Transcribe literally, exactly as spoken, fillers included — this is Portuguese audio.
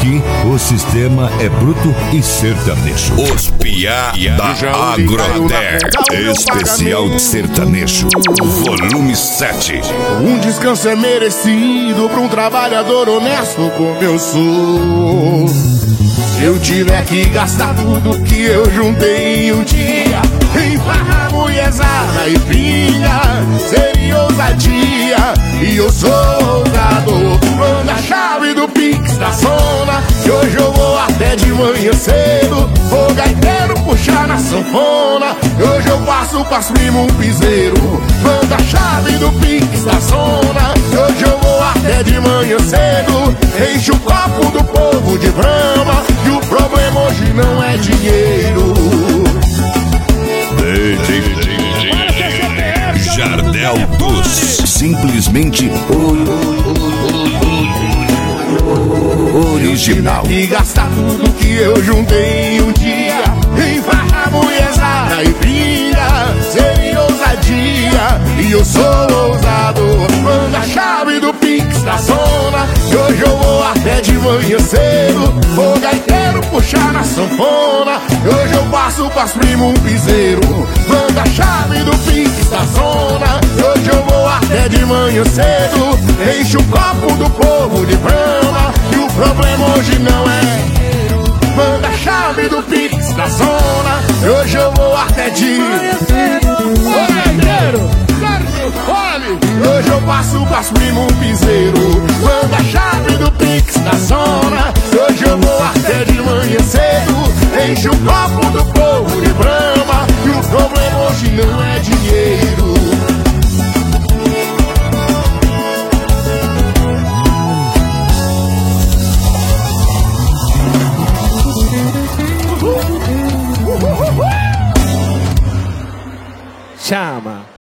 Aqui o sistema é bruto e sertanejo. Os piá da Agroter. Especial de sertanejo. Volume sete. Um descanso é merecido pra um trabalhador honesto como eu sou. Se eu tiver que gastar tudo que eu juntei em um dia em farra, mulherzada e filha, seria ousadia. E eu sou ousado. Manda a chave do Pix da zona, que hoje eu vou até de manhã cedo. O gaiteiro puxar na sanfona, e hoje eu passo pras primo um piseiro. Manda a chave do Pix da zona, que hoje eu vou até de manhã cedo. Enche o copo do povo de Brahma, e o problema hoje não é dinheiro. D J Jardel dos simplesmente original. E gastar tudo que eu juntei em um dia em farra, mulherzada e filha, seria ousadia. E eu sou ousado. Manda a chave do Pix da zona, que hoje eu vou até de manhã cedo. O gaiteiro puxar na sanfona, e hoje eu passo pras primo um piseiro. Manda a chave do Pix da zona, que hoje eu vou até de manhã cedo. Enche o copo do povo de Brahma, e o problema hoje não é. Manda a chave do Pix da zona, e hoje eu vou até de Ô gaiteiro, olhe, hoje eu passo pras primo um piseiro. Manda a chave do Pix da zona, e hoje eu vou até de manhã cedo. Enche o copo do povo de Brahma, e o problema hoje não é dinheiro. Chama.